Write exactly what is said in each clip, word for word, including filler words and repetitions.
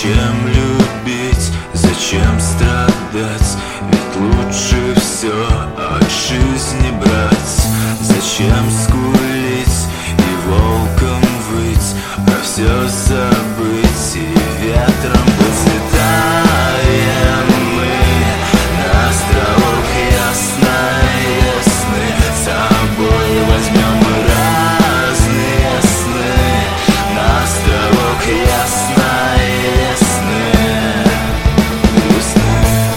Зачем любить, зачем страдать? Ведь лучше все от жизни брать. Зачем скулить и волком выть, а все забыть и ветром быть? Летаем мы на островок ясной сны, с собой возьмем мы разные сны на островок ясной сны, весны.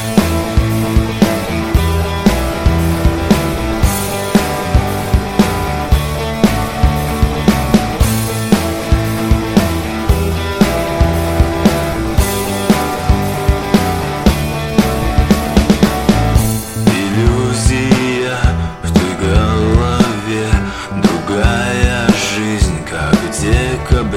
Иллюзия в той голове, другая жизнь, как в декабре.